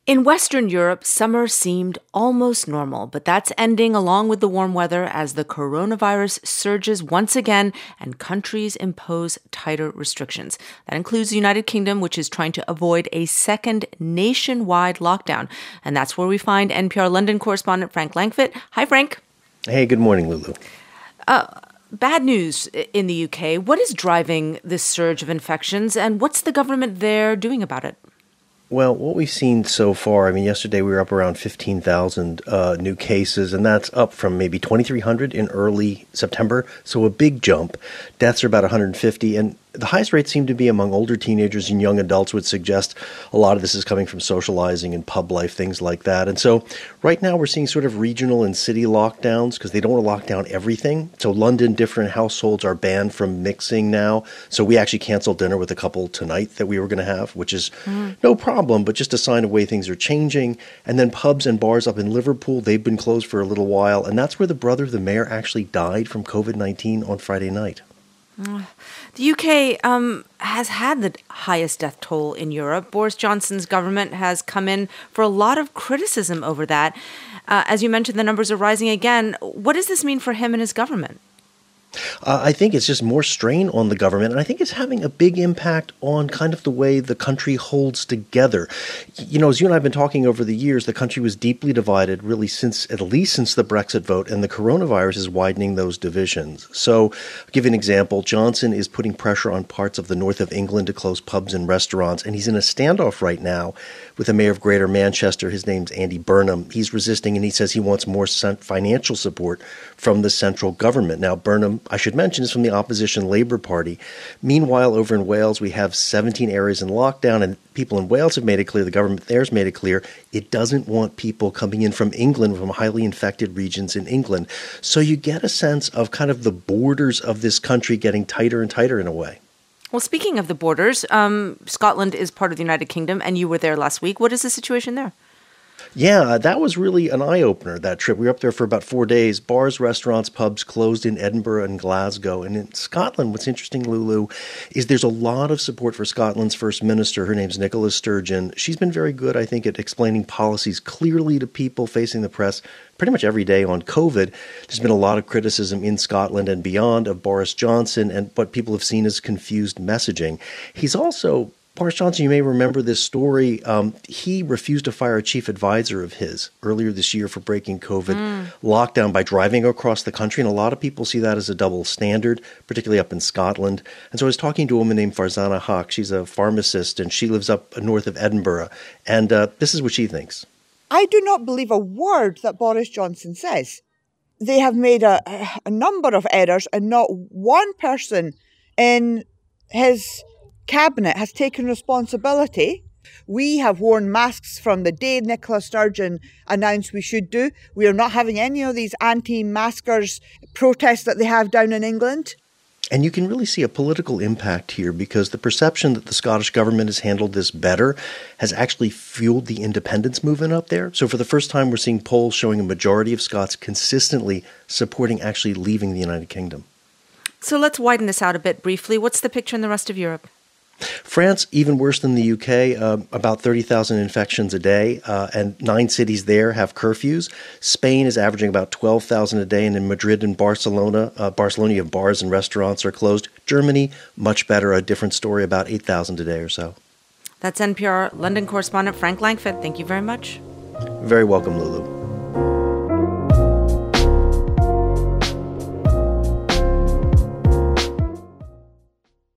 In Western Europe, summer seemed almost normal, but that's ending along with the warm weather as the coronavirus surges once again and countries impose tighter restrictions. That includes the United Kingdom, which is trying to avoid a second nationwide lockdown. And that's where we find NPR London correspondent Frank Langfitt. Hi, Frank. Hey, good morning, Lulu. Bad news in the UK. What is driving this surge of infections, and what's the government there doing about it? Well, what we've seen so far, yesterday we were up around 15,000 new cases, and that's up from maybe 2,300 in early September, so a big jump. Deaths are about 150, and the highest rates seem to be among older teenagers and young adults, would suggest a lot of this is coming from socializing and pub life, things like that. And so right now we're seeing sort of regional and city lockdowns because they don't want to lock down everything. So London, different households are banned from mixing now. So we actually canceled dinner with a couple tonight that we were going to have, which is no problem, but just a sign of way things are changing. And then pubs and bars up in Liverpool, they've been closed for a little while. And that's where the brother of the mayor actually died from COVID-19 on Friday night. The UK has had the highest death toll in Europe. Boris Johnson's government has come in for a lot of criticism over that. As you mentioned, the numbers are rising again. What does this mean for him and his government? I think it's just more strain on the government, and I think it's having a big impact on kind of the way the country holds together. You know, as you and I have been talking over the years, the country was deeply divided really at least since the Brexit vote, and the coronavirus is widening those divisions. So, I'll give you an example. Johnson is putting pressure on parts of the north of England to close pubs and restaurants, and he's in a standoff right now with the mayor of Greater Manchester. His name's Andy Burnham. He's resisting, and he says he wants more financial support from the central government. Now, Burnham, I should mention, is from the opposition Labour Party. Meanwhile, over in Wales, we have 17 areas in lockdown, and people in Wales have made it clear, the government there has made it clear, it doesn't want people coming in from England, from highly infected regions in England. So you get a sense of kind of the borders of this country getting tighter and tighter in a way. Well, speaking of the borders, Scotland is part of the United Kingdom, and you were there last week. What is the situation there? Yeah, that was really an eye-opener, that trip. We were up there for about 4 days. Bars, restaurants, pubs closed in Edinburgh and Glasgow. And in Scotland, what's interesting, Lulu, is there's a lot of support for Scotland's First Minister. Her name's Nicola Sturgeon. She's been very good, I think, at explaining policies clearly to people facing the press pretty much every day on COVID. There's been a lot of criticism in Scotland and beyond of Boris Johnson and what people have seen as confused messaging. Boris Johnson, you may remember this story. He refused to fire a chief advisor of his earlier this year for breaking COVID lockdown by driving across the country. And a lot of people see that as a double standard, particularly up in Scotland. And so I was talking to a woman named Farzana Haq. She's a pharmacist, and she lives up north of Edinburgh. And this is what she thinks. I do not believe a word that Boris Johnson says. They have made a number of errors, and not one person in his Cabinet has taken responsibility. We have worn masks from the day Nicola Sturgeon announced we should do. We are not having any of these anti-maskers protests that they have down in England. And you can really see a political impact here because the perception that the Scottish government has handled this better has actually fueled the independence movement up there. So for the first time, we're seeing polls showing a majority of Scots consistently supporting actually leaving the United Kingdom. So let's widen this out a bit briefly. What's the picture in the rest of Europe? France, even worse than the UK, about 30,000 infections a day, and 9 cities there have curfews. Spain is averaging about 12,000 a day, and in Madrid and Barcelona, you have bars and restaurants are closed. Germany, much better, a different story, about 8,000 a day or so. That's NPR London correspondent Frank Langfitt. Thank you very much. Very welcome, Lulu.